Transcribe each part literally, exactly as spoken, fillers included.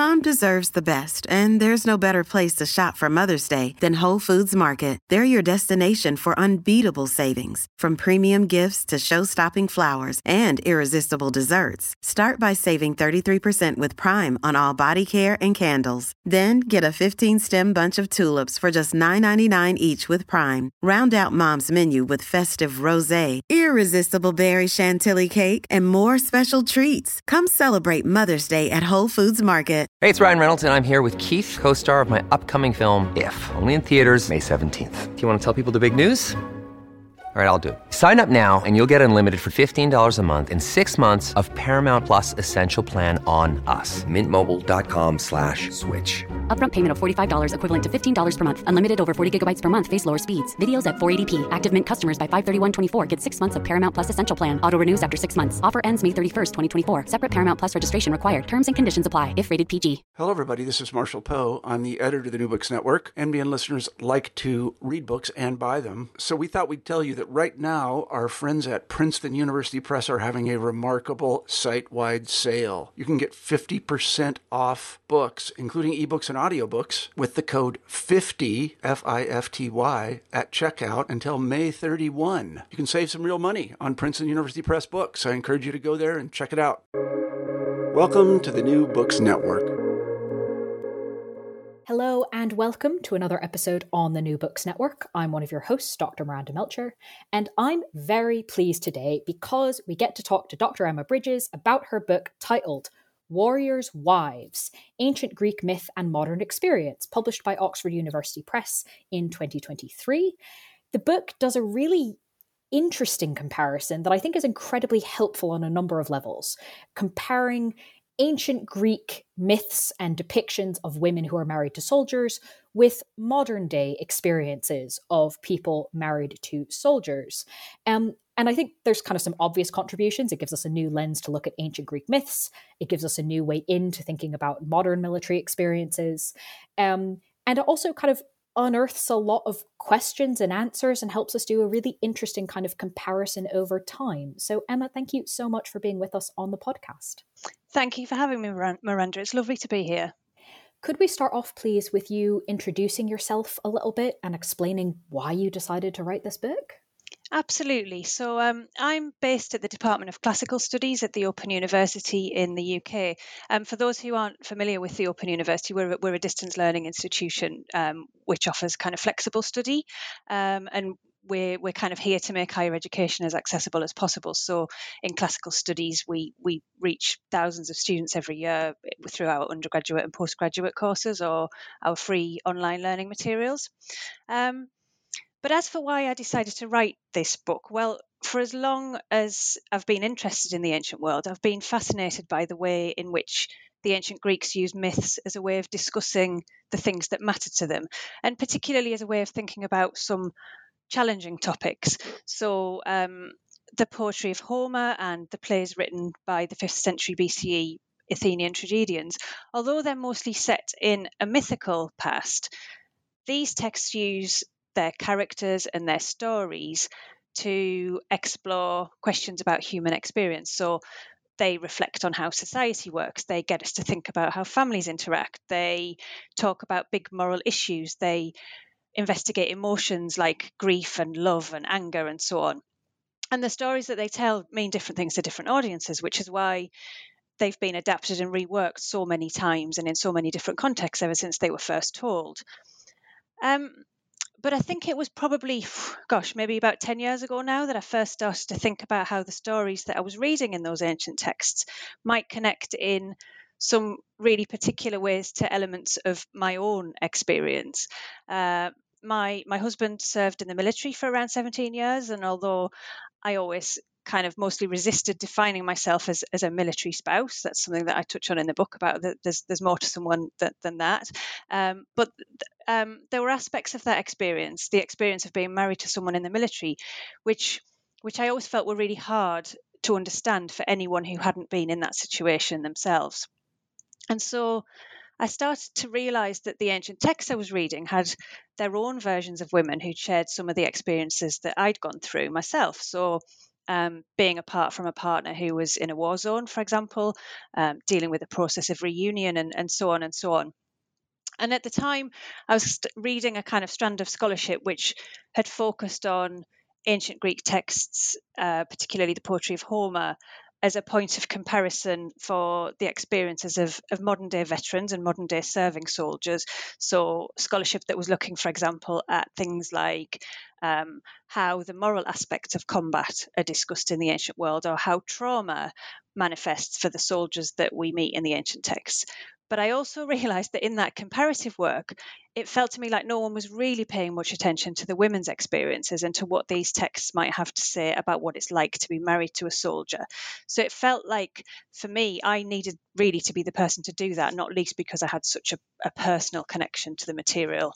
Mom deserves the best, and there's no better place to shop for Mother's Day than Whole Foods Market. They're your destination for unbeatable savings, from premium gifts to show-stopping flowers and irresistible desserts. Start by saving thirty-three percent with Prime on all body care and candles. Then get a fifteen-stem bunch of tulips for just nine ninety-nine each with Prime. Round out Mom's menu with festive rosé, irresistible berry chantilly cake, and more special treats. Come celebrate Mother's Day at Whole Foods Market. Hey, it's Ryan Reynolds, and I'm here with Keith, co-star of my upcoming film, If, only in theaters May seventeenth. Do you want to tell people the big news? All right, I'll do it. Sign up now and you'll get unlimited for fifteen dollars a month and six months of Paramount Plus Essential Plan on us. Mint Mobile dot com slash switch. Upfront payment of forty-five dollars equivalent to fifteen dollars per month. Unlimited over forty gigabytes per month. Face lower speeds. Videos at four eighty p. Active Mint customers by five thirty-one twenty-four get six months of Paramount Plus Essential Plan. Auto renews after six months. Offer ends May thirty-first, twenty twenty-four. Separate Paramount Plus registration required. Terms and conditions apply if rated P G. Hello, everybody. This is Marshall Poe. I'm the editor of the New Books Network. N B N listeners like to read books and buy them. So we thought we'd tell you that right now, our friends at Princeton University Press are having a remarkable site-wide sale. You can get fifty percent off books, including ebooks and audiobooks, with the code fifty, F I F T Y, at checkout until May thirty-first. You can save some real money on Princeton University Press books. I encourage you to go there and check it out. Welcome to the New Books Network. Hello and welcome to another episode on the New Books Network. I'm one of your hosts, Doctor Miranda Melcher, and I'm very pleased today because we get to talk to Doctor Emma Bridges about her book titled Warriors' Wives, Ancient Greek Myth and Modern Experience, published by Oxford University Press in twenty twenty-three. The book does a really interesting comparison that I think is incredibly helpful on a number of levels, comparing ancient Greek myths and depictions of women who are married to soldiers with modern day experiences of people married to soldiers. Um, and I think there's kind of some obvious contributions. It gives us a new lens to look at ancient Greek myths. It gives us a new way into thinking about modern military experiences. Um, and it also kind of unearths a lot of questions and answers and helps us do a really interesting kind of comparison over time. So Emma, thank you so much for being with us on the podcast. Thank you for having me, Miranda. It's lovely to be here. Could we start off, please, with you introducing yourself a little bit and explaining why you decided to write this book? Absolutely. So um, I'm based at the Department of Classical Studies at the Open University in the U K. Um, for those who aren't familiar with the Open University, we're, we're a distance learning institution um, which offers kind of flexible study. Um, and we're, we're kind of here to make higher education as accessible as possible. So in classical studies, we, we reach thousands of students every year through our undergraduate and postgraduate courses or our free online learning materials. Um, But as for why I decided to write this book, well, for as long as I've been interested in the ancient world, I've been fascinated by the way in which the ancient Greeks used myths as a way of discussing the things that matter to them, and particularly as a way of thinking about some challenging topics. So um, the poetry of Homer and the plays written by the fifth century B C E Athenian tragedians, although they're mostly set in a mythical past, these texts use their characters and their stories to explore questions about human experience. So they reflect on how society works. They get us to think about how families interact. They talk about big moral issues. They investigate emotions like grief and love and anger and so on. And the stories that they tell mean different things to different audiences, which is why they've been adapted and reworked so many times and in so many different contexts ever since they were first told. Um, But I think it was probably, gosh, maybe about ten years ago now that I first started to think about how the stories that I was reading in those ancient texts might connect in some really particular ways to elements of my own experience. Uh, my my husband served in the military for around seventeen years, and although I always kind of mostly resisted defining myself as, as a military spouse, that's something that I touch on in the book about that there's there's more to someone that, than that. Um, but um, there were aspects of that experience, the experience of being married to someone in the military, which which I always felt were really hard to understand for anyone who hadn't been in that situation themselves. And so I started to realise that the ancient texts I was reading had their own versions of women who'd shared some of the experiences that I'd gone through myself. So um, being apart from a partner who was in a war zone, for example, um, dealing with the process of reunion and, and so on and so on. And at the time, I was reading a kind of strand of scholarship which had focused on ancient Greek texts, uh, particularly the poetry of Homer, as a point of comparison for the experiences of, of modern day veterans and modern day serving soldiers. So, scholarship that was looking, for example, at things like um, how the moral aspects of combat are discussed in the ancient world, or how trauma manifests for the soldiers that we meet in the ancient texts. But I also realised that in that comparative work, it felt to me like no one was really paying much attention to the women's experiences and to what these texts might have to say about what it's like to be married to a soldier. So it felt like, for me, I needed really to be the person to do that, not least because I had such a, a personal connection to the material.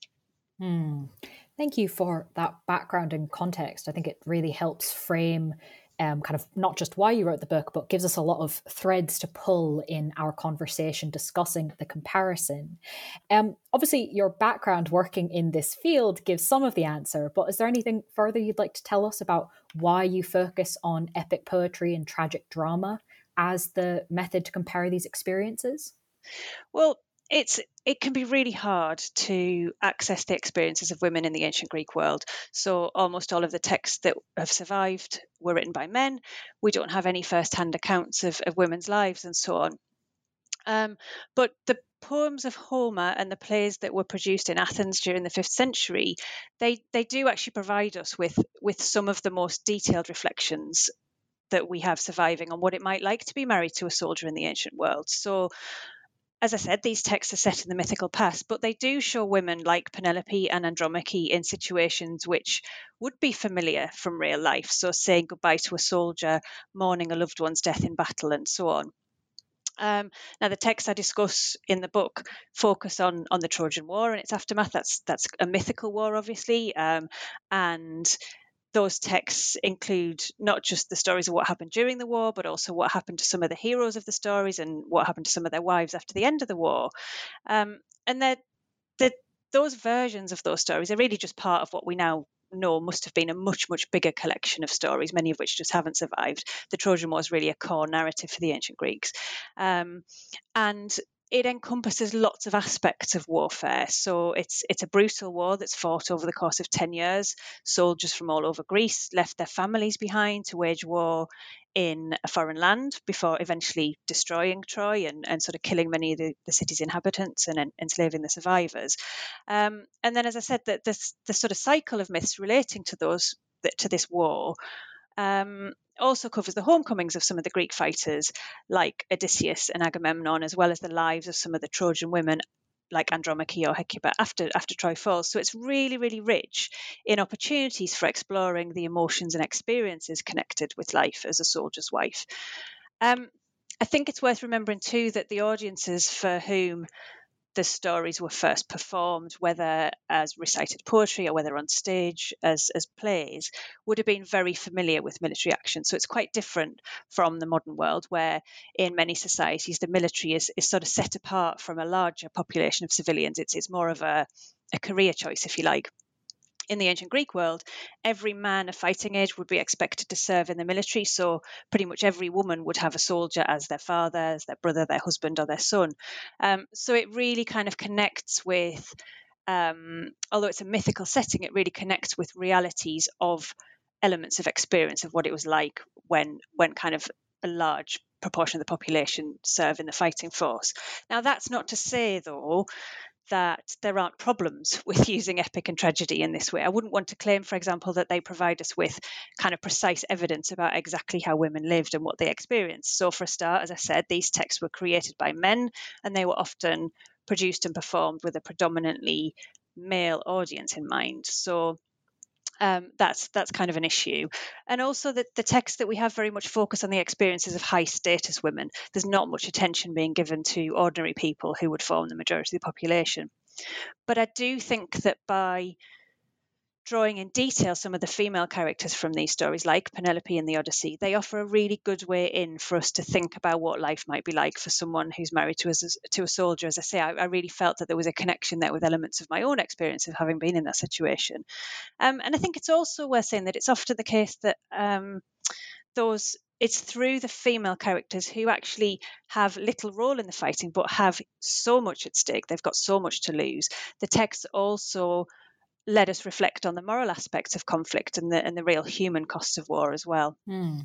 Hmm. Thank you for that background and context. I think it really helps frame Um, kind of not just why you wrote the book, but gives us a lot of threads to pull in our conversation discussing the comparison. Um, obviously, your background working in this field gives some of the answer, but is there anything further you'd like to tell us about why you focus on epic poetry and tragic drama as the method to compare these experiences? Well, it's it can be really hard to access the experiences of women in the ancient Greek world. So almost all of the texts that have survived were written by men. We don't have any first-hand accounts of, of women's lives and so on. Um, but the poems of Homer and the plays that were produced in Athens during the fifth century, they they do actually provide us with with some of the most detailed reflections that we have surviving on what it might like to be married to a soldier in the ancient world. So, as I said, these texts are set in the mythical past, but they do show women like Penelope and Andromache in situations which would be familiar from real life. So, saying goodbye to a soldier, mourning a loved one's death in battle, and so on. Um, now, the texts I discuss in the book focus on on the Trojan War and its aftermath. That's that's a mythical war, obviously, um, and those texts include not just the stories of what happened during the war, but also what happened to some of the heroes of the stories and what happened to some of their wives after the end of the war. Um, and they're, they're, those versions of those stories are really just part of what we now know must have been a much, much bigger collection of stories, many of which just haven't survived. The Trojan War is really a core narrative for the ancient Greeks. Um, and it encompasses lots of aspects of warfare. So it's it's a brutal war that's fought over the course of ten years. Soldiers from all over Greece left their families behind to wage war in a foreign land before eventually destroying Troy and, and sort of killing many of the, the city's inhabitants and en- enslaving the survivors. Um, and then, as I said, that this the sort of cycle of myths relating to those to this war um, also covers the homecomings of some of the Greek fighters, like Odysseus and Agamemnon, as well as the lives of some of the Trojan women, like Andromache or Hecuba, after after Troy falls. So it's really, really rich in opportunities for exploring the emotions and experiences connected with life as a soldier's wife. Um, I think it's worth remembering too that the audiences for whom the stories were first performed, whether as recited poetry or whether on stage as, as plays, would have been very familiar with military action. So it's quite different from the modern world, where in many societies the military is, is sort of set apart from a larger population of civilians. It's, it's more of a, a career choice, if you like. In the ancient Greek world, every man of fighting age would be expected to serve in the military. So pretty much every woman would have a soldier as their father, as their brother, their husband, or their son. Um, so it really kind of connects with, um, although it's a mythical setting, it really connects with realities of elements of experience of what it was like when, when kind of a large proportion of the population serve in the fighting force. Now, that's not to say, though, that there aren't problems with using epic and tragedy in this way. I wouldn't want to claim, for example, that they provide us with kind of precise evidence about exactly how women lived and what they experienced. So for a start, as I said, these texts were created by men, and they were often produced and performed with a predominantly male audience in mind. So Um, that's that's kind of an issue. And also that the texts that we have very much focus on the experiences of high status women. There's not much attention being given to ordinary people who would form the majority of the population. But I do think that by drawing in detail some of the female characters from these stories, like Penelope in the Odyssey, they offer a really good way in for us to think about what life might be like for someone who's married to a, to a soldier. As I say, I, I really felt that there was a connection there with elements of my own experience of having been in that situation. Um, and I think it's also worth saying that it's often the case that um, those it's through the female characters who actually have little role in the fighting, but have so much at stake. They've got so much to lose. The text also let us reflect on the moral aspects of conflict and the and the real human costs of war as well. Mm.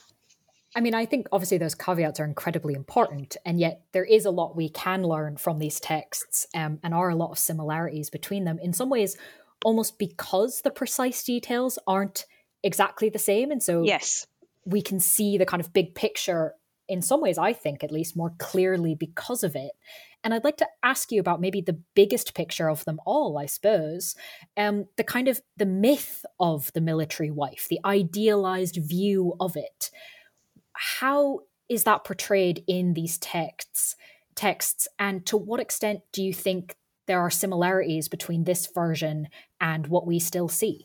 I mean, I think obviously those caveats are incredibly important, and yet there is a lot we can learn from these texts, um, and are a lot of similarities between them. In some ways, almost because the precise details aren't exactly the same, and so yes, we can see the kind of big picture in some ways, I think, at least more clearly because of it. And I'd like to ask you about maybe the biggest picture of them all, I suppose, um, the kind of the myth of the military wife, the idealized view of it. How is that portrayed in these texts? Texts, and to what extent do you think there are similarities between this version and what we still see?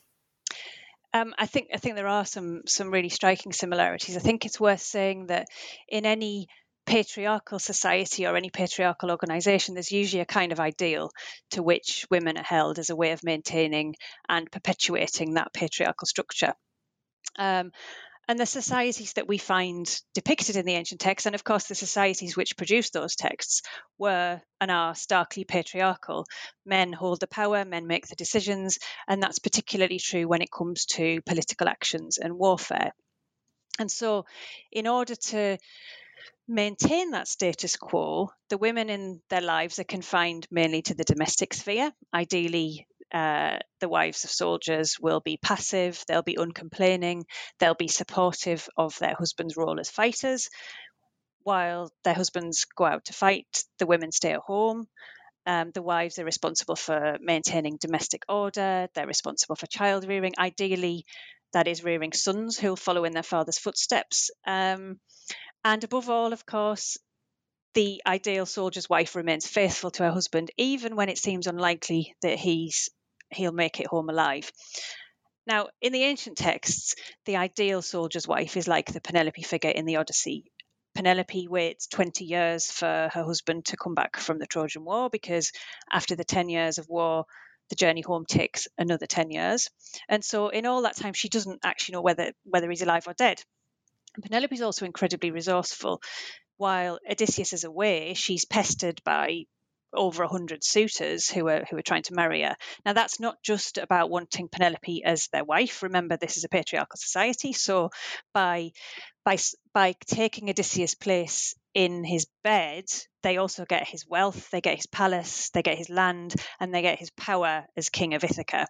Um, I think I think there are some some really striking similarities. I think it's worth saying that in any patriarchal society or any patriarchal organization, there's usually a kind of ideal to which women are held as a way of maintaining and perpetuating that patriarchal structure. Um, and the societies that we find depicted in the ancient texts, and of course the societies which produced those texts, were and are starkly patriarchal. Men hold the power, men make the decisions, and that's particularly true when it comes to political actions and warfare. And so in order to maintain that status quo, the women in their lives are confined mainly to the domestic sphere. Ideally, uh, the wives of soldiers will be passive, they'll be uncomplaining, they'll be supportive of their husband's role as fighters. While their husbands go out to fight, the women stay at home. Um, the wives are responsible for maintaining domestic order, they're responsible for child rearing. Ideally, that is rearing sons who will follow in their father's footsteps. Um, And above all, of course, the ideal soldier's wife remains faithful to her husband, even when it seems unlikely that he's he'll make it home alive. Now, in the ancient texts, the ideal soldier's wife is like the Penelope figure in the Odyssey. Penelope waits twenty years for her husband to come back from the Trojan War, because after the ten years of war, the journey home takes another ten years. And so in all that time, she doesn't actually know whether whether he's alive or dead. Penelope is also incredibly resourceful. While Odysseus is away, she's pestered by over a hundred suitors who are who are trying to marry her. Now, that's not just about wanting Penelope as their wife. Remember, this is a patriarchal society, so by by by taking Odysseus' place in his bed, they also get his wealth, they get his palace, they get his land, and they get his power as king of Ithaca.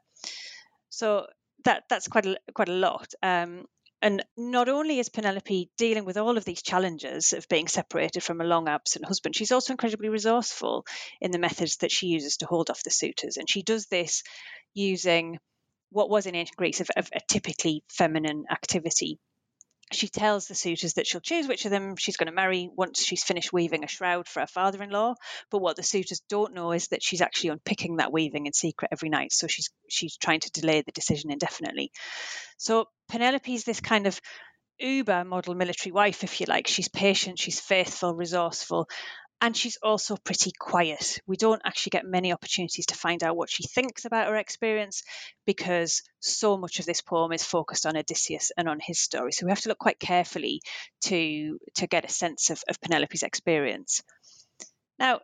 So that that's quite a quite a lot. Um, And not only is Penelope dealing with all of these challenges of being separated from a long absent husband, she's also incredibly resourceful in the methods that she uses to hold off the suitors. And she does this using what was in ancient Greece of, of a typically feminine activity. She tells the suitors that she'll choose which of them she's going to marry once she's finished weaving a shroud for her father-in-law. But what the suitors don't know is that she's actually unpicking that weaving in secret every night. So she's she's trying to delay the decision indefinitely. So Penelope's this kind of uber model military wife, if you like. She's patient, she's faithful, resourceful, and she's also pretty quiet. We don't actually get many opportunities to find out what she thinks about her experience, because so much of this poem is focused on Odysseus and on his story. So we have to look quite carefully to, to get a sense of, of Penelope's experience. Now,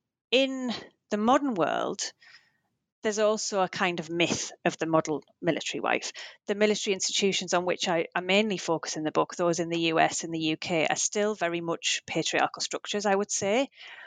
in the modern world, there's also a kind of myth of the model military wife. The military institutions on which I, I mainly focus in the book, those in the U S and the U K, are still very much patriarchal structures, I would say.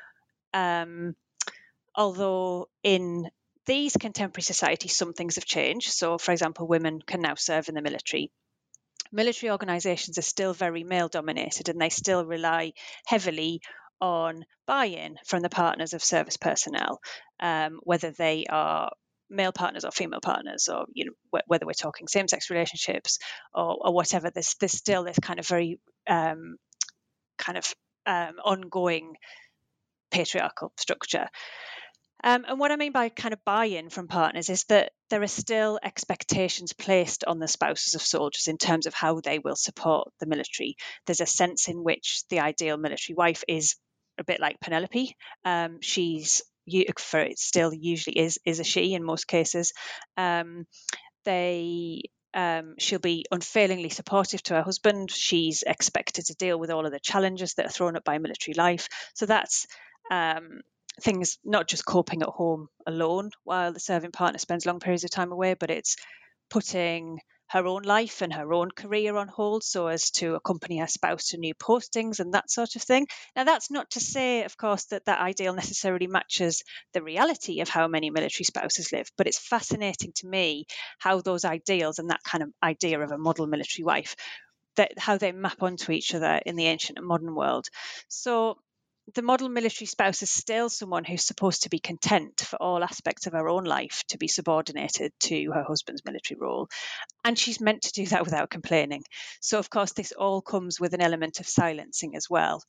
Um, although in these contemporary societies, some things have changed. So, for example, women can now serve in the military. Military organisations are still very male-dominated, and they still rely heavily on buy-in from the partners of service personnel, um, whether they are male partners or female partners, or you know wh- whether we're talking same-sex relationships or, or whatever. There's, there's still this kind of very um, kind of um, ongoing patriarchal structure. Um, and what I mean by kind of buy-in from partners is that there are still expectations placed on the spouses of soldiers in terms of how they will support the military. There's a sense in which the ideal military wife is a bit like Penelope. Um, she's for it still usually is is a she in most cases. Um, they um, she'll be unfailingly supportive to her husband. She's expected to deal with all of the challenges that are thrown up by military life. So that's um, things not just coping at home alone while the serving partner spends long periods of time away, but it's putting her own life and her own career on hold so as to accompany her spouse to new postings and that sort of thing. Now, that's not to say, of course, that that ideal necessarily matches the reality of how many military spouses live, but it's fascinating to me how those ideals and that kind of idea of a model military wife, that how they map onto each other in the ancient and modern world. So the model military spouse is still someone who's supposed to be content for all aspects of her own life to be subordinated to her husband's military role. And she's meant to do that without complaining. So, of course, this all comes with an element of silencing as well.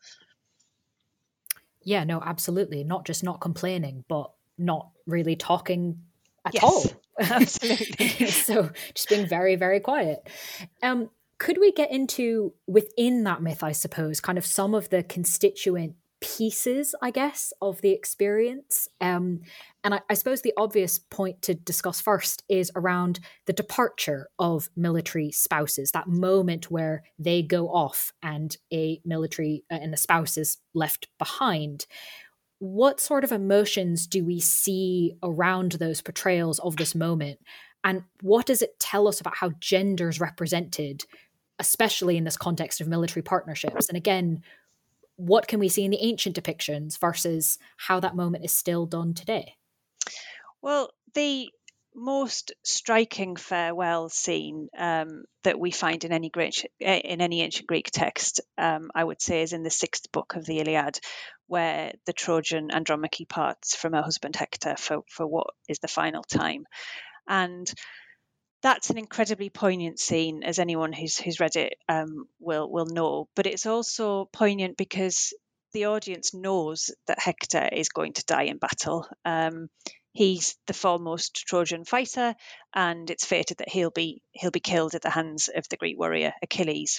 Yeah, no, absolutely. Not just not complaining, but not really talking at yes, all. Absolutely. So just being very, very quiet. Um, could we get into, within that myth, I suppose, kind of some of the constituent pieces, I guess, of the experience? Um, and I, I suppose the obvious point to discuss first is around the departure of military spouses, that moment where they go off and a military uh, and a spouse is left behind. What sort of emotions do we see around those portrayals of this moment? And what does it tell us about how gender is represented, especially in this context of military partnerships? And again, what can we see in the ancient depictions versus how that moment is still done today? Well, the most striking farewell scene um, that we find in any Greek, in any ancient Greek text, um, I would say, is in the sixth book of the Iliad, where the Trojan Andromache parts from her husband Hector for, for what is the final time. And that's an incredibly poignant scene, as anyone who's who's read it um, will will know. But it's also poignant because the audience knows that Hector is going to die in battle. Um, he's the foremost Trojan fighter, and it's fated that he'll be he'll be killed at the hands of the Greek warrior Achilles.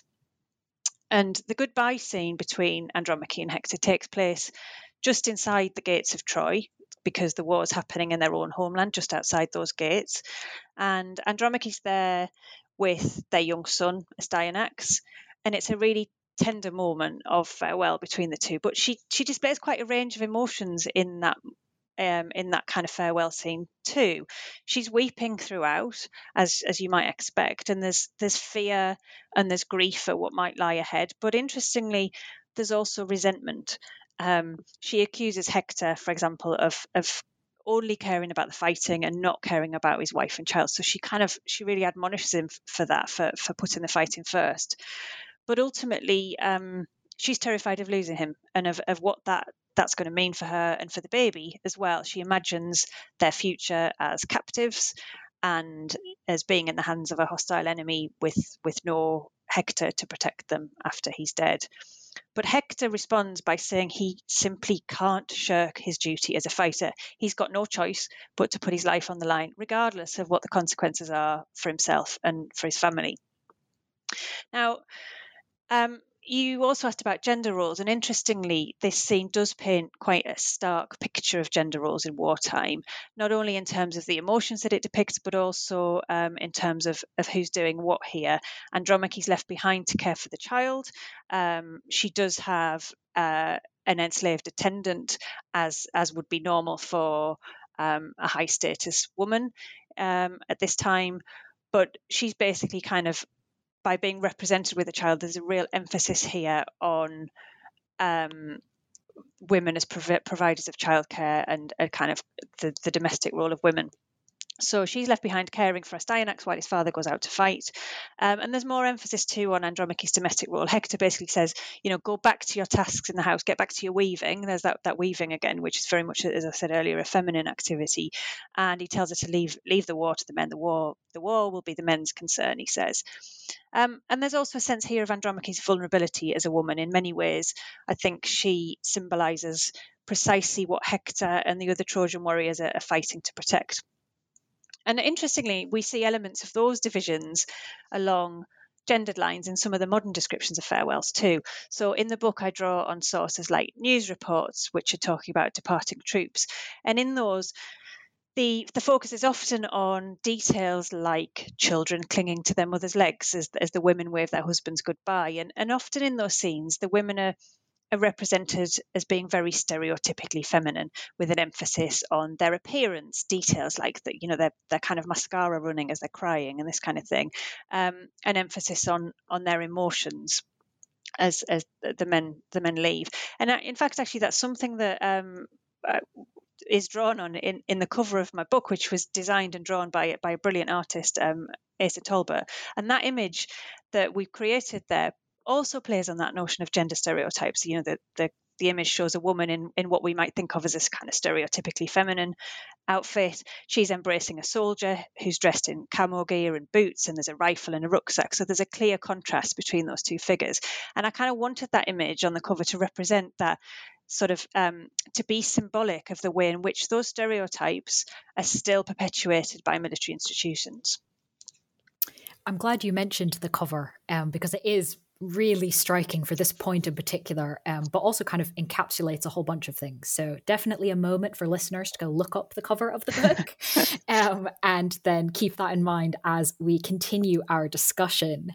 And the goodbye scene between Andromache and Hector takes place just inside the gates of Troy, because the war is happening in their own homeland, just outside those gates. And Andromache's there with their young son, Astyanax, and it's a really tender moment of farewell between the two. But she she displays quite a range of emotions in that um, in that kind of farewell scene too. She's weeping throughout, as as you might expect, and there's there's fear and there's grief for what might lie ahead. But interestingly, there's also resentment. Um, she accuses Hector, for example, of of only caring about the fighting and not caring about his wife and child. So she kind of she really admonishes him for that, for for putting the fighting first. But ultimately, um, she's terrified of losing him and of, of what that that's going to mean for her and for the baby as well. She imagines their future as captives and as being in the hands of a hostile enemy with with no Hector to protect them after he's dead. But Hector responds by saying he simply can't shirk his duty as a fighter. He's got no choice but to put his life on the line, regardless of what the consequences are for himself and for his family. Now, um, you also asked about gender roles, and interestingly, this scene does paint quite a stark picture of gender roles in wartime, not only in terms of the emotions that it depicts, but also um, in terms of, of who's doing what here. Andromache's left behind to care for the child. Um, she does have uh, an enslaved attendant, as as would be normal for um, a high status woman um, at this time, but she's basically kind of, by being represented with a child, there's a real emphasis here on um, women as prov- providers of childcare and a kind of the, the domestic role of women. So she's left behind caring for Astyanax while his father goes out to fight. Um, and there's more emphasis too on Andromache's domestic role. Hector basically says, you know, go back to your tasks in the house, get back to your weaving. There's that, that weaving again, which is very much, as I said earlier, a feminine activity. And he tells her to leave leave the war to the men. The war, the war will be the men's concern, he says. Um, and there's also a sense here of Andromache's vulnerability as a woman in many ways. I think she symbolises precisely what Hector and the other Trojan warriors are, are fighting to protect. And interestingly, we see elements of those divisions along gendered lines in some of the modern descriptions of farewells too. So in the book, I draw on sources like news reports, which are talking about departing troops. And in those, the the focus is often on details like children clinging to their mother's legs as, as the women wave their husbands goodbye. And, and often in those scenes, the women are are represented as being very stereotypically feminine, with an emphasis on their appearance, details like that, you know, their their kind of mascara running as they're crying and this kind of thing, um, an emphasis on on their emotions as as the men the men leave. And in fact, actually, that's something that um, uh, is drawn on in, in the cover of my book, which was designed and drawn by by a brilliant artist, um, Asa Tolbert. And that image that we've created there also plays on that notion of gender stereotypes. You know, the, the, the image shows a woman in, in what we might think of as this kind of stereotypically feminine outfit. She's embracing a soldier who's dressed in camo gear and boots, and there's a rifle and a rucksack. So there's a clear contrast between those two figures. And I kind of wanted that image on the cover to represent that, sort of um, to be symbolic of the way in which those stereotypes are still perpetuated by military institutions. I'm glad you mentioned the cover um, because it is really striking for this point in particular, um, but also kind of encapsulates a whole bunch of things. So definitely a moment for listeners to go look up the cover of the book um, and then keep that in mind as we continue our discussion.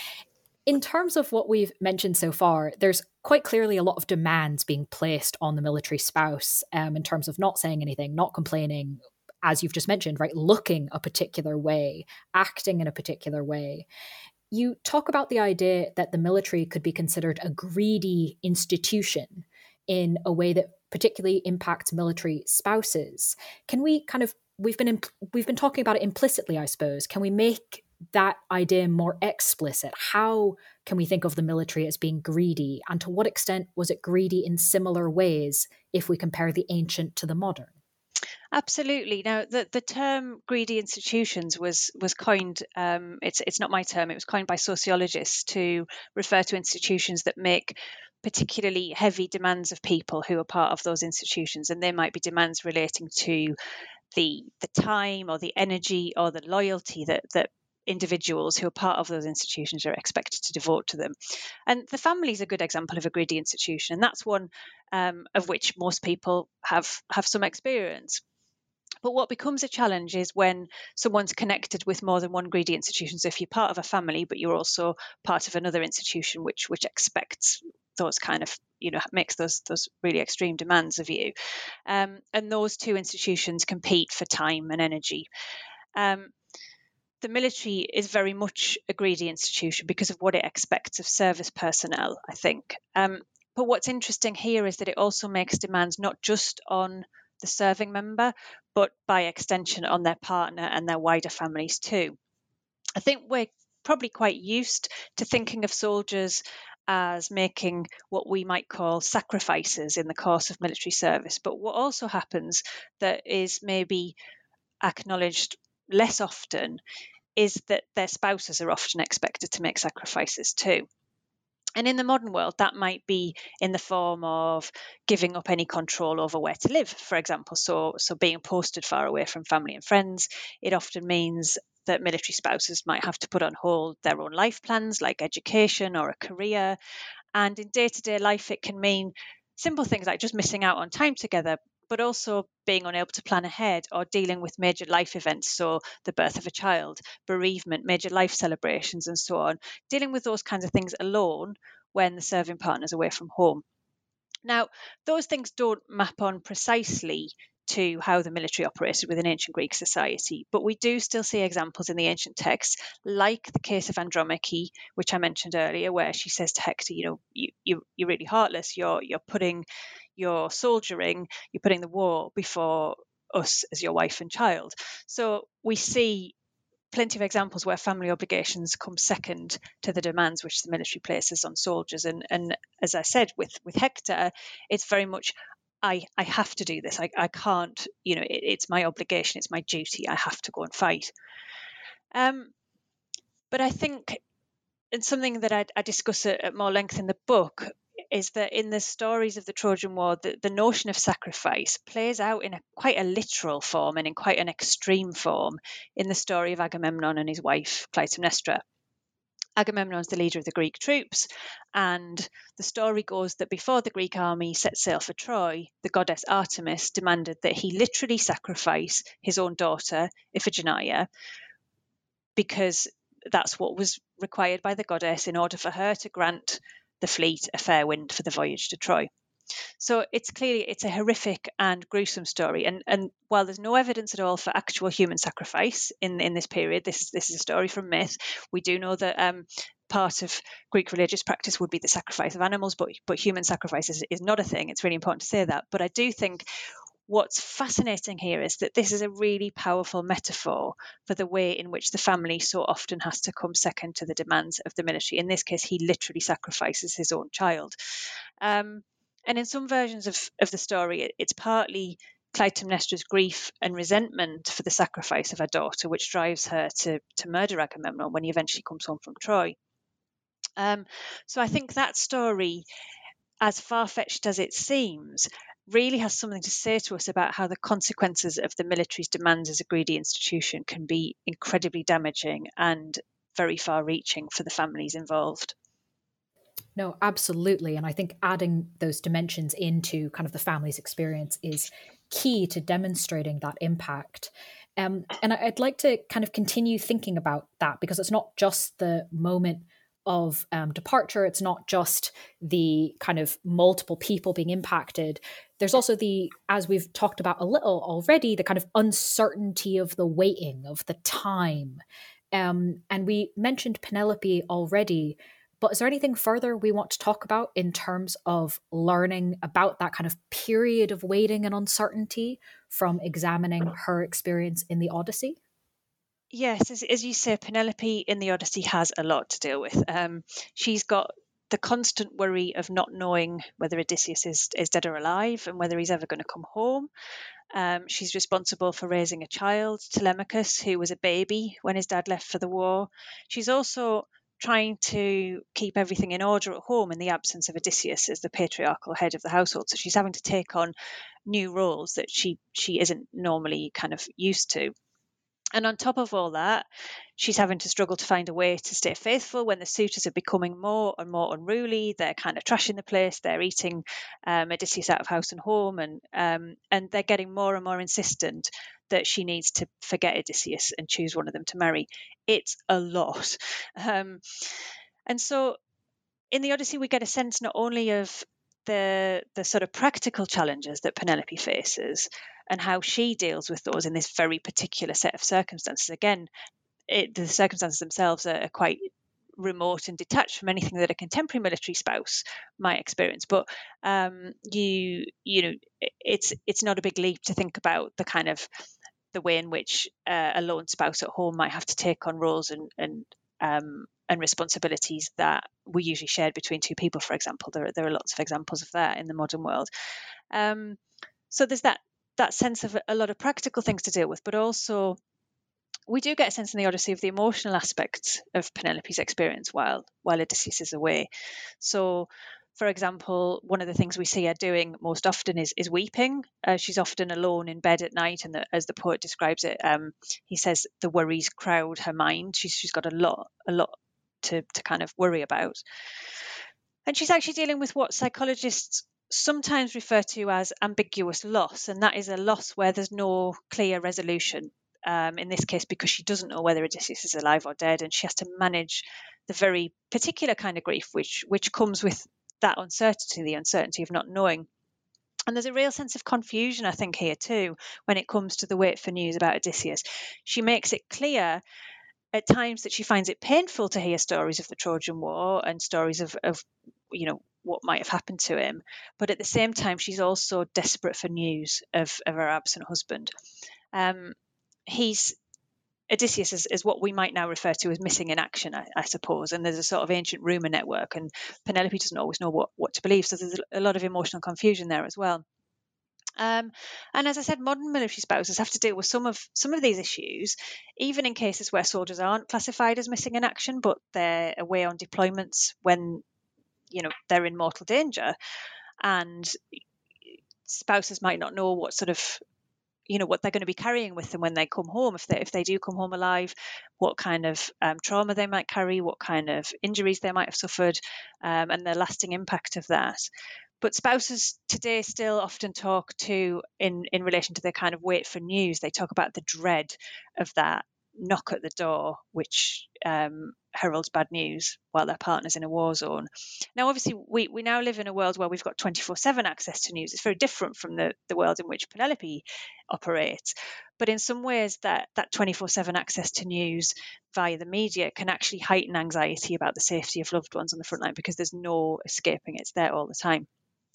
In terms of what we've mentioned so far, there's quite clearly a lot of demands being placed on the military spouse um, in terms of not saying anything, not complaining, as you've just mentioned, right, looking a particular way, acting in a particular way. You talk about the idea that the military could be considered a greedy institution in a way that particularly impacts military spouses. Can we kind of, we've been impl- we've been talking about it implicitly, I suppose. Can we make that idea more explicit? How can we think of the military as being greedy? And to what extent was it greedy in similar ways if we compare the ancient to the modern? Absolutely. Now, the, the term greedy institutions was was coined, um, it's it's not my term, it was coined by sociologists to refer to institutions that make particularly heavy demands of people who are part of those institutions. And they might be demands relating to the the time or the energy or the loyalty that that individuals who are part of those institutions are expected to devote to them. And the family is a good example of a greedy institution, and that's one um, of which most people have have some experience. But what becomes a challenge is when someone's connected with more than one greedy institution. So if you're part of a family, but you're also part of another institution which which expects those kind of, you know, makes those those really extreme demands of you. Um, and those two institutions compete for time and energy. Um, the military is very much a greedy institution because of what it expects of service personnel, I think. Um, but what's interesting here is that it also makes demands not just on the serving member, but by extension on their partner and their wider families too. I think we're probably quite used to thinking of soldiers as making what we might call sacrifices in the course of military service. But what also happens that is maybe acknowledged less often is that their spouses are often expected to make sacrifices too. And in the modern world, that might be in the form of giving up any control over where to live, for example. So, so being posted far away from family and friends. It often means that military spouses might have to put on hold their own life plans, like education or a career. And in day-to-day life, it can mean simple things like just missing out on time together, but also being unable to plan ahead or dealing with major life events, so the birth of a child, bereavement, major life celebrations, and so on, dealing with those kinds of things alone when the serving partner is away from home. Now, those things don't map on precisely to how the military operated within ancient Greek society, but we do still see examples in the ancient texts, like the case of Andromache, which I mentioned earlier, where she says to Hector, you know, you, you, you're really heartless, you're, you're putting your soldiering, you're putting the war before us as your wife and child. So we see plenty of examples where family obligations come second to the demands which the military places on soldiers. And, and as I said, with, with Hector, it's very much, I, I have to do this. I, I can't, you know, it, it's my obligation, it's my duty. I have to go and fight. Um, but I think, and something that I, I discuss at, at more length in the book, is that in the stories of the Trojan War, the, the notion of sacrifice plays out in a quite a literal form and in quite an extreme form in the story of Agamemnon and his wife Clytemnestra. Agamemnon's the leader of the Greek troops, and the story goes that before the Greek army set sail for Troy, the goddess Artemis demanded that he literally sacrifice his own daughter, Iphigenia, because that's what was required by the goddess in order for her to grant the fleet a fair wind for the voyage to Troy. So it's clearly it's a horrific and gruesome story, and and while there's no evidence at all for actual human sacrifice in in this period, this is this is a story from myth. We do know that um, part of Greek religious practice would be the sacrifice of animals, but but human sacrifice is, is not a thing. It's really important to say that. But I do think what's fascinating here is that this is a really powerful metaphor for the way in which the family so often has to come second to the demands of the military. In this case, he literally sacrifices his own child. Um, And in some versions of, of the story, it's partly Clytemnestra's grief and resentment for the sacrifice of her daughter, which drives her to, to murder Agamemnon when he eventually comes home from Troy. Um, so I think that story, as far-fetched as it seems, really has something to say to us about how the consequences of the military's demands as a greedy institution can be incredibly damaging and very far-reaching for the families involved. No, absolutely. And I think adding those dimensions into kind of the family's experience is key to demonstrating that impact. Um, and I'd like to kind of continue thinking about that, because it's not just the moment of um, departure. It's not just the kind of multiple people being impacted. There's also the, as we've talked about a little already, the kind of uncertainty of the waiting, of the time. Um, and we mentioned Penelope already. But is there anything further we want to talk about in terms of learning about that kind of period of waiting and uncertainty from examining her experience in the Odyssey? Yes, as, as you say, Penelope in the Odyssey has a lot to deal with. Um, she's got the constant worry of not knowing whether Odysseus is, is dead or alive and whether he's ever going to come home. Um, she's responsible for raising a child, Telemachus, who was a baby when his dad left for the war. She's also trying to keep everything in order at home in the absence of Odysseus as the patriarchal head of the household. So she's having to take on new roles that she she isn't normally kind of used to. And on top of all that, she's having to struggle to find a way to stay faithful when the suitors are becoming more and more unruly. They're kind of trashing the place. They're eating um, Odysseus out of house and home, and um, and they're getting more and more insistent that she needs to forget Odysseus and choose one of them to marry. It's a lot. Um, and so in the Odyssey, we get a sense not only of the the sort of practical challenges that Penelope faces and how she deals with those in this very particular set of circumstances. Again, it, the circumstances themselves are, are quite remote and detached from anything that a contemporary military spouse might experience. But um, you you know, it's it's not a big leap to think about the kind of the way in which uh, a lone spouse at home might have to take on roles and and um, and responsibilities that were usually shared between two people. For example, there are, there are lots of examples of that in the modern world. Um, so there's that that sense of a lot of practical things to deal with, but also we do get a sense in the Odyssey of the emotional aspects of Penelope's experience while while Odysseus is away. So, for example, one of the things we see her doing most often is is weeping. Uh, she's often alone in bed at night, and the, as the poet describes it, um, he says the worries crowd her mind. She's she's got a lot a lot to to kind of worry about, and she's actually dealing with what psychologists sometimes refer to as ambiguous loss, and that is a loss where there's no clear resolution. Um, in this case, because she doesn't know whether Odysseus is alive or dead, and she has to manage the very particular kind of grief which which comes with that uncertainty, the uncertainty of not knowing. And there's a real sense of confusion, I think, here too, when it comes to the wait for news about Odysseus. She makes it clear at times that she finds it painful to hear stories of the Trojan War and stories of, of you know, what might have happened to him. But at the same time, she's also desperate for news of, of her absent husband. Um, he's Odysseus is, is what we might now refer to as missing in action, I, I suppose. And there's a sort of ancient rumour network, and Penelope doesn't always know what, what to believe. So there's a lot of emotional confusion there as well. Um, and as I said, modern military spouses have to deal with some of some of these issues, even in cases where soldiers aren't classified as missing in action, but they're away on deployments when you know, they're in mortal danger, and spouses might not know what sort of, you know, what they're going to be carrying with them when they come home. If they if they do come home alive, what kind of um, trauma they might carry, what kind of injuries they might have suffered, um, and the lasting impact of that. But spouses today still often talk to, in, in relation to their kind of wait for news, they talk about the dread of that knock at the door, which um, heralds bad news while their partner's in a war zone. Now, obviously, we, we now live in a world where we've got twenty-four seven access to news. It's very different from the, the world in which Penelope operates. But in some ways, that, that twenty-four seven access to news via the media can actually heighten anxiety about the safety of loved ones on the front line, because there's no escaping it. It's there all the time.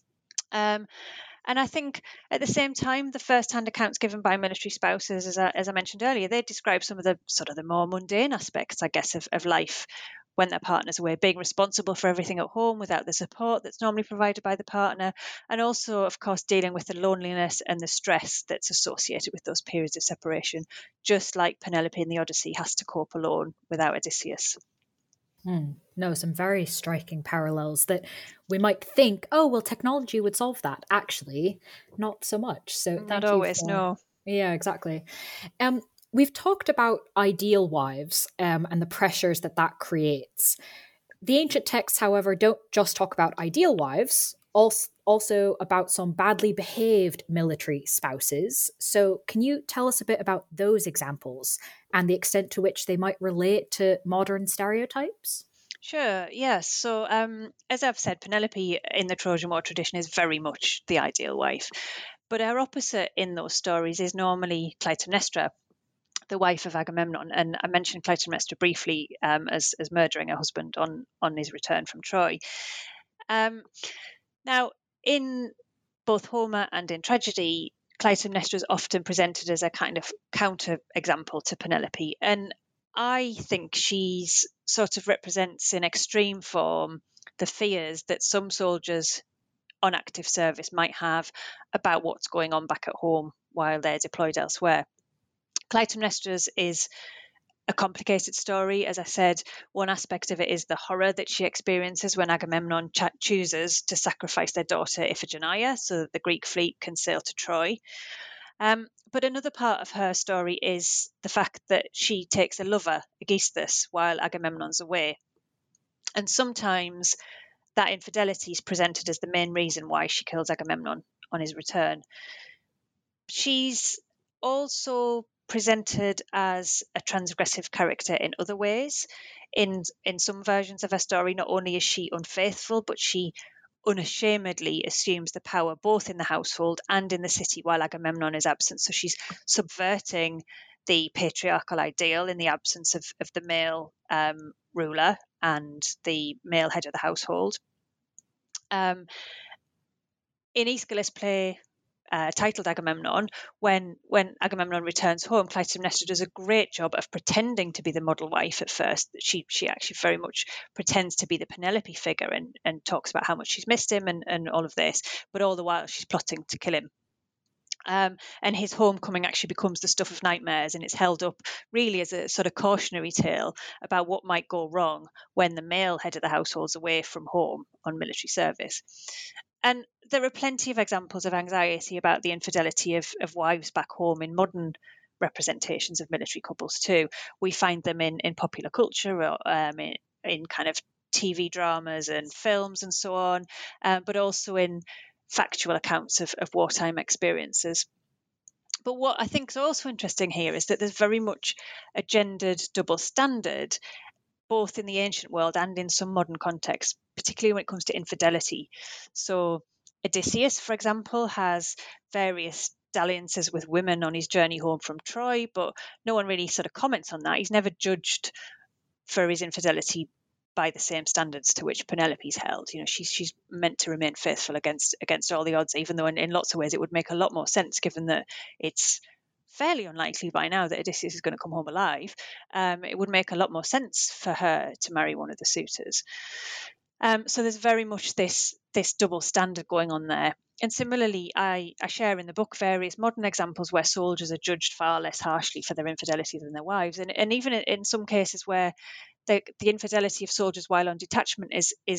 Um, and I think at the same time, the first-hand accounts given by military spouses, as I, as I mentioned earlier, they describe some of the sort of the more mundane aspects, I guess, of, of life when their partner's away, being responsible for everything at home without the support that's normally provided by the partner, and also, of course, dealing with the loneliness and the stress that's associated with those periods of separation, just like Penelope in the Odyssey has to cope alone without Odysseus. Hmm. No, some very striking parallels that we might think, oh, well, technology would solve that. Actually, not so much. So Not thank always, you for... no. Yeah, exactly. Um, we've talked about ideal wives um, and the pressures that that creates. The ancient texts, however, don't just talk about ideal wives, also, also about some badly behaved military spouses. So can you tell us a bit about those examples and the extent to which they might relate to modern stereotypes? Sure, yes. So, um, as I've said, Penelope in the Trojan War tradition is very much the ideal wife. But her opposite in those stories is normally Clytemnestra, the wife of Agamemnon. And I mentioned Clytemnestra briefly um, as, as murdering her husband on, on his return from Troy. Um, now, in both Homer and in tragedy, Clytemnestra is often presented as a kind of counter example to Penelope. And I think she's sort of represents in extreme form the fears that some soldiers on active service might have about what's going on back at home while they're deployed elsewhere. Clytemnestra's is a complicated story. As I said, one aspect of it is the horror that she experiences when Agamemnon ch- chooses to sacrifice their daughter Iphigenia so that the Greek fleet can sail to Troy. Um, but another part of her story is the fact that she takes a lover, Aegisthus, while Agamemnon's away. And sometimes that infidelity is presented as the main reason why she kills Agamemnon on his return. She's also presented as a transgressive character in other ways. In in some versions of her story, not only is she unfaithful, but she unashamedly assumes the power both in the household and in the city while Agamemnon is absent. So she's subverting the patriarchal ideal in the absence of, of the male um, ruler and the male head of the household. Um, in Aeschylus' play, Uh, titled Agamemnon, when when Agamemnon returns home, Clytemnestra does a great job of pretending to be the model wife at first. She she actually very much pretends to be the Penelope figure and, and talks about how much she's missed him and, and all of this, but all the while she's plotting to kill him. Um, and his homecoming actually becomes the stuff of nightmares, and it's held up really as a sort of cautionary tale about what might go wrong when the male head of the household's away from home on military service. And there are plenty of examples of anxiety about the infidelity of, of wives back home in modern representations of military couples too. We find them in, in popular culture or um, in, in kind of T V dramas and films and so on, um, but also in factual accounts of, of wartime experiences. But what I think is also interesting here is that there's very much a gendered double standard, both in the ancient world and in some modern contexts, particularly when it comes to infidelity. So Odysseus, for example, has various dalliances with women on his journey home from Troy, but no one really sort of comments on that. He's never judged for his infidelity by the same standards to which Penelope's held. You know, she's she's meant to remain faithful against against all the odds, even though in, in lots of ways it would make a lot more sense given that it's fairly unlikely by now that Odysseus is going to come home alive. Um, it would make a lot more sense for her to marry one of the suitors. Um, so there's very much this this double standard going on there. And similarly, I, I share in the book various modern examples where soldiers are judged far less harshly for their infidelity than their wives. And, and even in some cases where the, the infidelity of soldiers while on detachment is is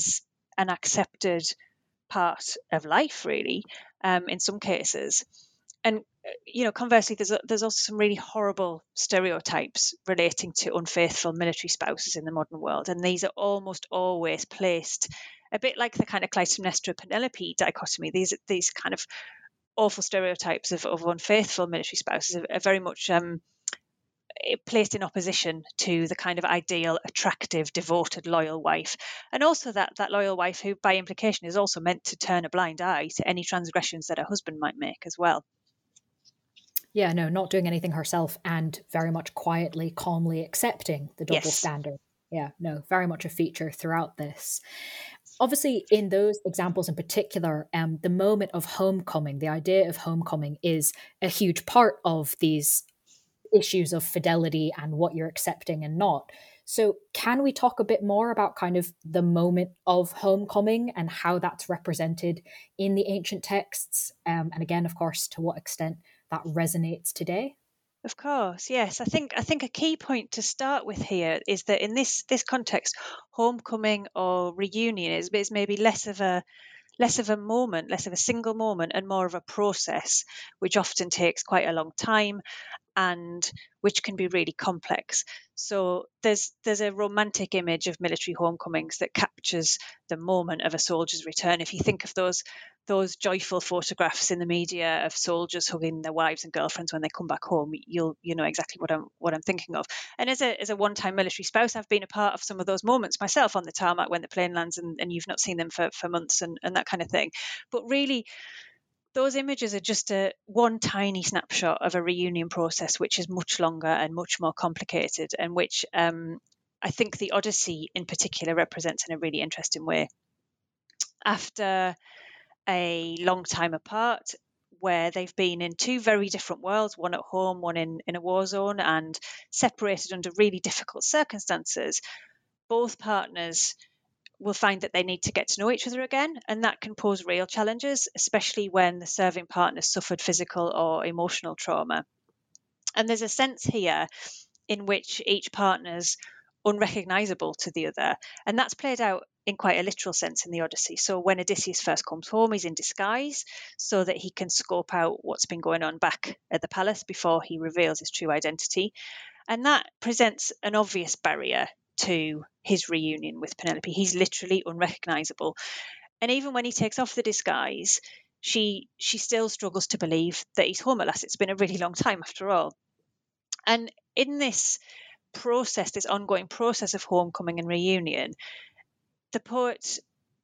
an accepted part of life, really, um, in some cases. And, you know, conversely, there's, a, there's also some really horrible stereotypes relating to unfaithful military spouses in the modern world. And these are almost always placed a bit like the kind of Clytemnestra-Penelope dichotomy. These, these kind of awful stereotypes of, of unfaithful military spouses are, are very much um, placed in opposition to the kind of ideal, attractive, devoted, loyal wife. And also that, that loyal wife who, by implication, is also meant to turn a blind eye to any transgressions that her husband might make as well. Yeah, no, not doing anything herself and very much quietly, calmly accepting the double Yes. standard. Yeah, no, very much a feature throughout this. Obviously, in those examples in particular, um, the moment of homecoming, the idea of homecoming is a huge part of these issues of fidelity and what you're accepting and not. So can we talk a bit more about kind of the moment of homecoming and how that's represented in the ancient texts? Um, and again, of course, to what extent that resonates today? Of course, yes. I think I think a key point to start with here is that in this this context, homecoming or reunion is, is maybe less of a less of a moment, less of a single moment, and more of a process, which often takes quite a long time and which can be really complex. So there's there's a romantic image of military homecomings that captures the moment of a soldier's return. If you think of those those joyful photographs in the media of soldiers hugging their wives and girlfriends when they come back home, you'll you know exactly what I'm what I'm thinking of. And as a as a one-time military spouse, I've been a part of some of those moments myself on the tarmac when the plane lands and, and you've not seen them for, for months and, and that kind of thing. But really, those images are just a one tiny snapshot of a reunion process, which is much longer and much more complicated, and which um, I think the Odyssey in particular represents in a really interesting way. After a long time apart, where they've been in two very different worlds, one at home, one in, in a war zone, and separated under really difficult circumstances, both partners will find that they need to get to know each other again, and that can pose real challenges, especially when the serving partner suffered physical or emotional trauma. And there's a sense here in which each partner's unrecognizable to the other, and that's played out in quite a literal sense in the Odyssey. So when Odysseus first comes home, he's in disguise so that he can scope out what's been going on back at the palace before he reveals his true identity. And that presents an obvious barrier to his reunion with Penelope. He's literally unrecognizable. And even when he takes off the disguise, she she still struggles to believe that he's home at last. It's been a really long time after all. And in this process, this ongoing process of homecoming and reunion, the poet,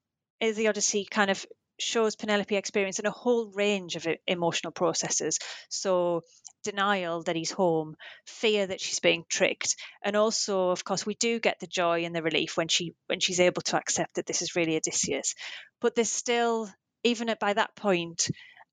the Odyssey, kind of shows Penelope experiencing a whole range of emotional processes. So denial that he's home, fear that she's being tricked, and also, of course, we do get the joy and the relief when she when she's able to accept that this is really Odysseus. But there's still, even at by that point,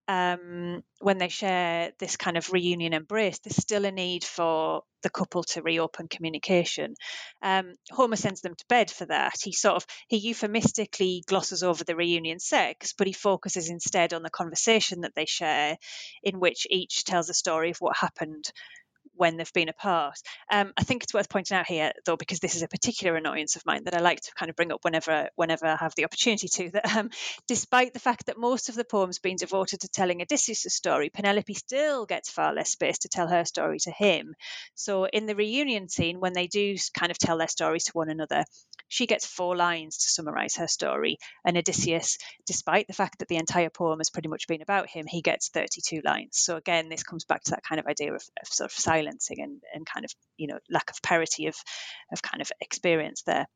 um, when they share this kind of reunion embrace, there's still a need for the couple to reopen communication. Um, Homer sends them to bed for that. He sort of, he euphemistically glosses over the reunion sex, but he focuses instead on the conversation that they share, in which each tells a story of what happened when they've been apart. Um, I think it's worth pointing out here, though, because this is a particular annoyance of mine that I like to kind of bring up whenever whenever I have the opportunity to, that um, despite the fact that most of the poem's been devoted to telling Odysseus' story, Penelope still gets far less space to tell her story to him. So in the reunion scene, when they do kind of tell their stories to one another, she gets four lines to summarize her story, and Odysseus, despite the fact that the entire poem has pretty much been about him, he gets thirty-two lines. So again, this comes back to that kind of idea of, of sort of silencing and, and kind of, you know, lack of parity of, of kind of experience there.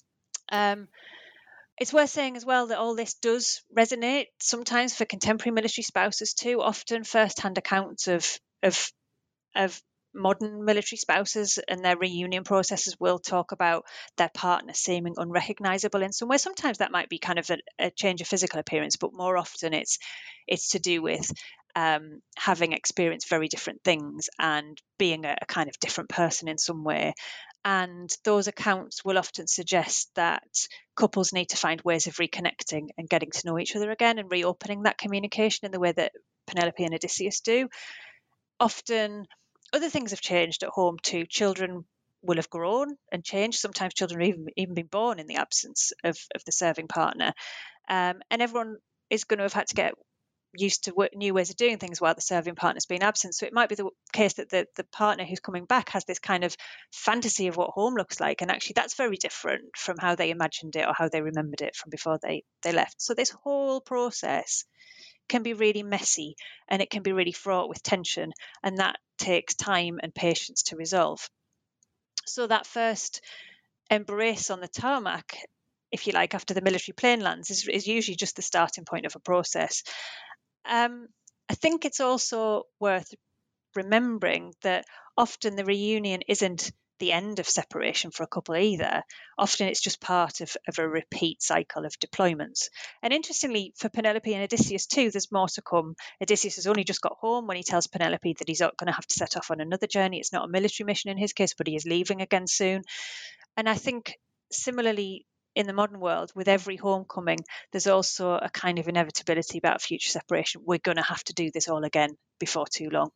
Um, It's worth saying as well that all this does resonate sometimes for contemporary military spouses too. Often first-hand accounts of of of modern military spouses and their reunion processes will talk about their partner seeming unrecognizable in some way. Sometimes that might be kind of a, a change of physical appearance, but more often it's it's to do with um, having experienced very different things and being a, a kind of different person in some way. And those accounts will often suggest that couples need to find ways of reconnecting and getting to know each other again and reopening that communication in the way that Penelope and Odysseus do. Often other things have changed at home too. Children will have grown and changed. Sometimes children have even, even been born in the absence of, of the serving partner. Um, and everyone is going to have had to get used to work, new ways of doing things while the serving partner's been absent. So it might be the case that the, the partner who's coming back has this kind of fantasy of what home looks like. And actually that's very different from how they imagined it or how they remembered it from before they, they left. So this whole process can be really messy and it can be really fraught with tension. And that takes time and patience to resolve. So that first embrace on the tarmac, if you like, after the military plane lands, is, is usually just the starting point of a process. Um, I think it's also worth remembering that often the reunion isn't the end of separation for a couple either. Often it's just part of, of a repeat cycle of deployments. And interestingly, for Penelope and Odysseus too, there's more to come. Odysseus has only just got home when he tells Penelope that he's going to have to set off on another journey. It's not a military mission in his case, but he is leaving again soon. And I think similarly, in the modern world, with every homecoming, there's also a kind of inevitability about future separation. We're going to have to do this all again before too long.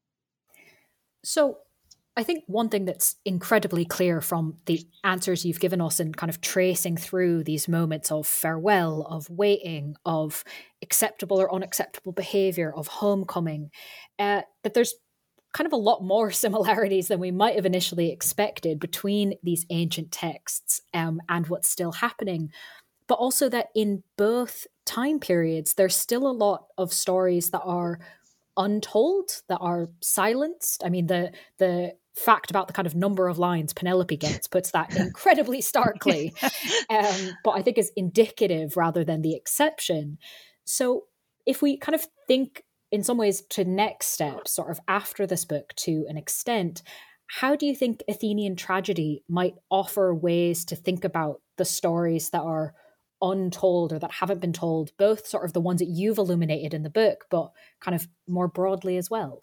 So I think one thing that's incredibly clear from the answers you've given us and kind of tracing through these moments of farewell, of waiting, of acceptable or unacceptable behavior, of homecoming, uh, that there's kind of a lot more similarities than we might have initially expected between these ancient texts um, and what's still happening. But also that in both time periods, there's still a lot of stories that are untold, that are silenced. I mean, the the fact about the kind of number of lines Penelope gets puts that incredibly starkly, um, but I think is indicative rather than the exception. So if we kind of think in some ways to next steps, sort of after this book to an extent, how do you think Athenian tragedy might offer ways to think about the stories that are untold or that haven't been told, both sort of the ones that you've illuminated in the book, but kind of more broadly as well?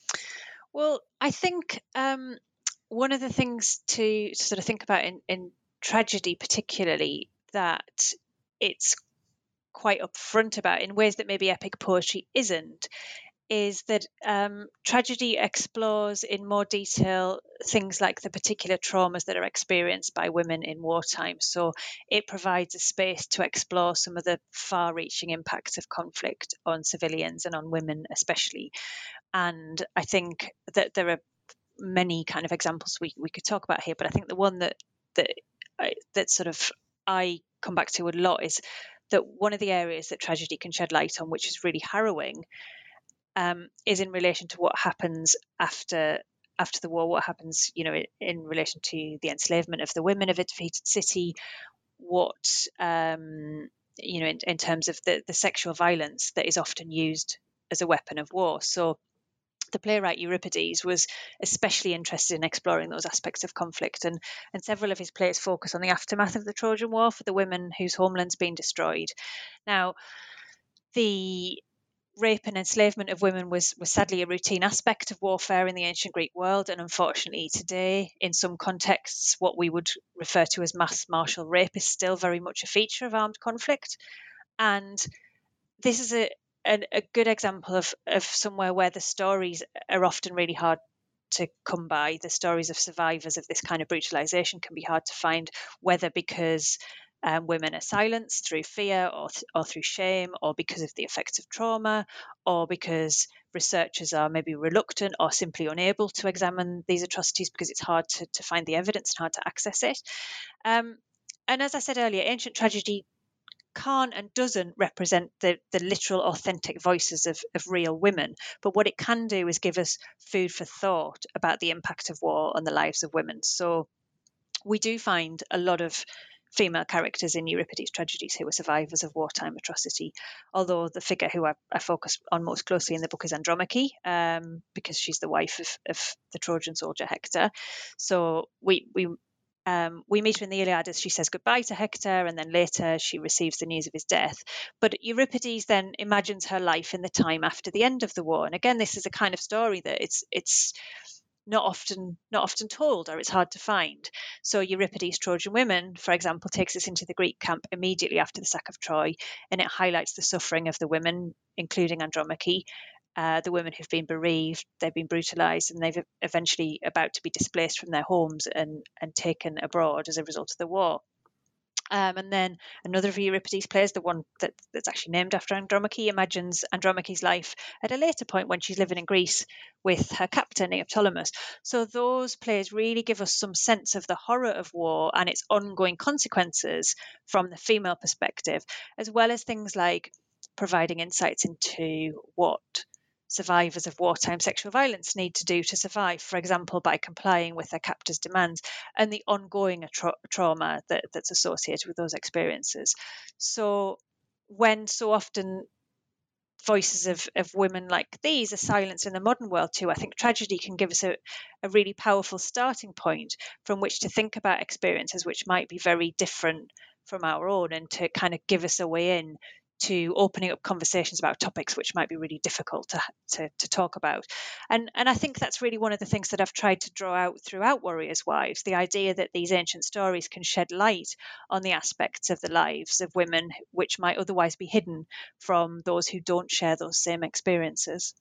Well, I think um, one of the things to sort of think about in, in tragedy particularly, that it's quite upfront about in ways that maybe epic poetry isn't, is that um, tragedy explores in more detail things like the particular traumas that are experienced by women in wartime. So it provides a space to explore some of the far-reaching impacts of conflict on civilians and on women especially. And I think that there are many kind of examples we, we could talk about here, but I think the one that that that sort of I come back to a lot is that one of the areas that tragedy can shed light on, which is really harrowing, um, is in relation to what happens after after the war. What happens, you know, in, in relation to the enslavement of the women of a defeated city. What um, you know, in, in terms of the the sexual violence that is often used as a weapon of war. So the playwright Euripides was especially interested in exploring those aspects of conflict, and, and several of his plays focus on the aftermath of the Trojan War for the women whose homeland's been destroyed. Now, the rape and enslavement of women was, was sadly a routine aspect of warfare in the ancient Greek world, and unfortunately today, in some contexts, what we would refer to as mass martial rape is still very much a feature of armed conflict. And this is a A, a good example of, of somewhere where the stories are often really hard to come by. The stories of survivors of this kind of brutalization can be hard to find, whether because um, women are silenced through fear or, th- or through shame, or because of the effects of trauma, or because researchers are maybe reluctant or simply unable to examine these atrocities because it's hard to, to find the evidence and hard to access it. Um, and as I said earlier, ancient tragedy can't and doesn't represent the, the literal authentic voices of, of real women, but what it can do is give us food for thought about the impact of war on the lives of women. So we do find a lot of female characters in Euripides' tragedies who are survivors of wartime atrocity, although the figure who I, I focus on most closely in the book is Andromache, um, because she's the wife of, of the Trojan soldier Hector. So we we Um, we meet her in the Iliad as she says goodbye to Hector, and then later she receives the news of his death. But Euripides then imagines her life in the time after the end of the war. And again, this is a kind of story that it's it's not often not often told, or it's hard to find. So Euripides' Trojan Women, for example, takes us into the Greek camp immediately after the sack of Troy, and it highlights the suffering of the women, including Andromache, uh, the women who've been bereaved, they've been brutalised, and they've eventually about to be displaced from their homes and, and taken abroad as a result of the war. Um, and then another of Euripides' plays, the one that, that's actually named after Andromache, imagines Andromache's life at a later point when she's living in Greece with her captor, Neoptolemus. So those plays really give us some sense of the horror of war and its ongoing consequences from the female perspective, as well as things like providing insights into what survivors of wartime sexual violence need to do to survive, for example, by complying with their captor's demands, and the ongoing tra- trauma that, that's associated with those experiences. So when so often voices of, of women like these are silenced in the modern world too, I think tragedy can give us a, a really powerful starting point from which to think about experiences which might be very different from our own, and to kind of give us a way in to opening up conversations about topics which might be really difficult to, to, to talk about. And, and I think that's really one of the things that I've tried to draw out throughout Warriors' Wives, the idea that these ancient stories can shed light on the aspects of the lives of women which might otherwise be hidden from those who don't share those same experiences.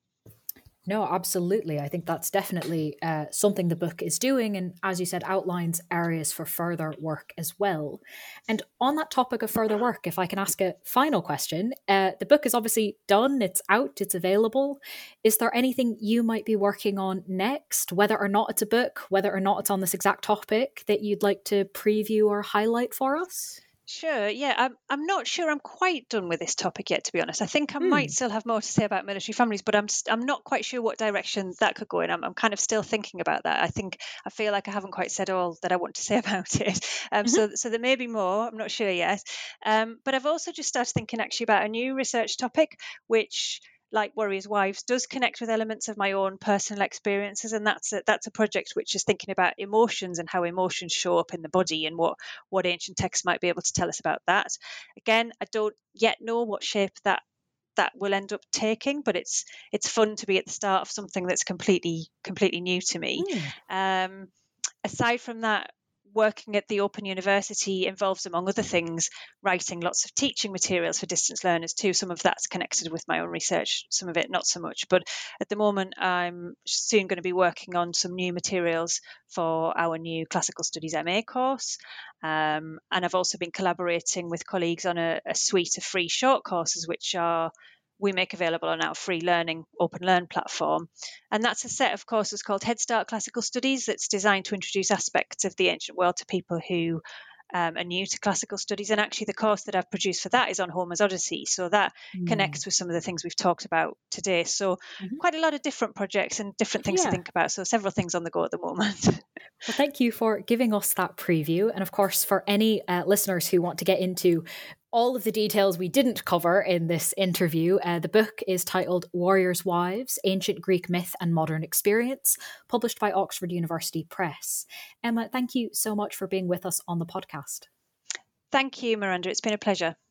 No, absolutely. I think that's definitely uh, something the book is doing, and as you said, outlines areas for further work as well. And on that topic of further work, if I can ask a final question, uh, the book is obviously done, it's out, it's available. Is there anything you might be working on next, whether or not it's a book, whether or not it's on this exact topic, that you'd like to preview or highlight for us? Sure, yeah. I'm, I'm not sure I'm quite done with this topic yet, to be honest. I think I mm. might still have more to say about military families, but I'm I'm not quite sure what direction that could go in. I'm, I'm kind of still thinking about that. I think I feel like I haven't quite said all that I want to say about it. Um, mm-hmm. So so there may be more. I'm not sure yet. Um, but I've also just started thinking actually about a new research topic, which, like Warriors' Wives, does connect with elements of my own personal experiences, and that's a, that's a project which is thinking about emotions and how emotions show up in the body, and what what ancient texts might be able to tell us about that. Again, I don't yet know what shape that that will end up taking, but it's it's fun to be at the start of something that's completely completely new to me. Mm. Um, aside from that, working at the Open University involves, among other things, writing lots of teaching materials for distance learners too. Some of that's connected with my own research, some of it not so much. But at the moment, I'm soon going to be working on some new materials for our new Classical Studies M A course. Um, and I've also been collaborating with colleagues on a, a suite of free short courses, which are we make available on our free learning Open Learn platform. And that's a set of courses called Head Start Classical Studies that's designed to introduce aspects of the ancient world to people who um, are new to classical studies. And actually the course that I've produced for that is on Homer's Odyssey. So that mm. connects with some of the things we've talked about today. So mm-hmm. quite a lot of different projects and different things yeah. to think about. So several things on the go at the moment. Well, thank you for giving us that preview. And of course, for any uh, listeners who want to get into all of the details we didn't cover in this interview, uh, the book is titled Warriors' Wives, Ancient Greek Myth and Modern Experience, published by Oxford University Press. Emma, thank you so much for being with us on the podcast. Thank you, Miranda. It's been a pleasure.